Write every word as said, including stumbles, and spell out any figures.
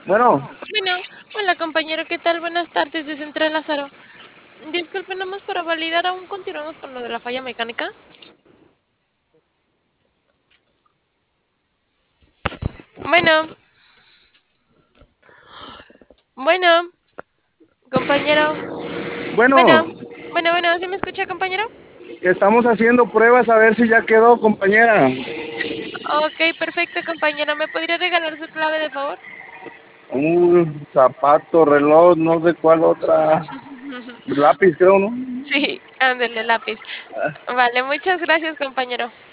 Bueno, Bueno, hola compañero, ¿qué tal? Buenas tardes de Central Lázaro. Disculpe, nomás para validar, ¿aún continuamos con lo de la falla mecánica? Bueno, bueno, compañero. bueno, Bueno, bueno, bueno, ¿sí me escucha, compañero? estamos haciendo pruebas a ver si ya quedó, compañera. Ok, perfecto, compañero. ¿Me podría regalar su clave de favor? Un zapato, reloj, no sé cuál otra. Lápiz, creo, ¿no? Sí, ándele, lápiz. Vale, muchas gracias, compañero.